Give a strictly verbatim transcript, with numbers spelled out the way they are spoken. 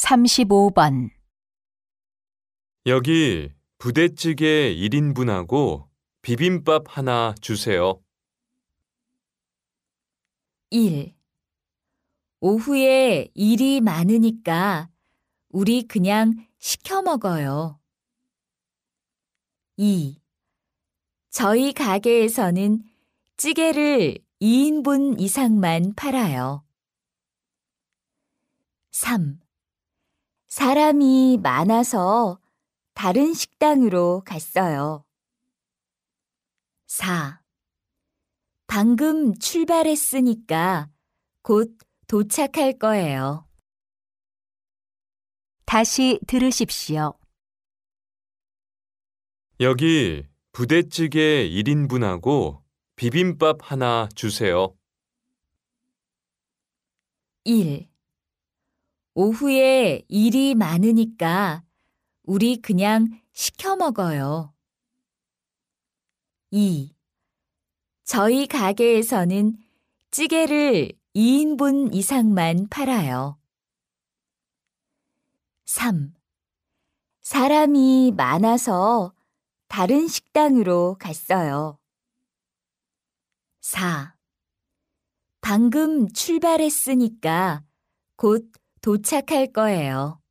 삼십오 번. 여기 부대찌개 일 인분하고 비빔밥 하나 주세요. 일. 오후에 일이 많으니까 우리 그냥 시켜 먹어요. 이. 저희 가게에서는 찌개를 이 인분 이상만 팔아요. 삼. 사람이 많아서 다른 식당으로 갔어요. 사. 방금 출발했으니까 곧 도착할 거예요. 다시 들으십시오. 여기 부대찌개 일 인분하고 비빔밥 하나 주세요. 일. 오후에 일이 많으니까 우리 그냥 시켜 먹어요. 이. 저희 가게에서는 찌개를 이 인분 이상만 팔아요. 삼. 사람이 많아서 다른 식당으로 갔어요. 사. 방금 출발했으니까 곧 도착할 거예요.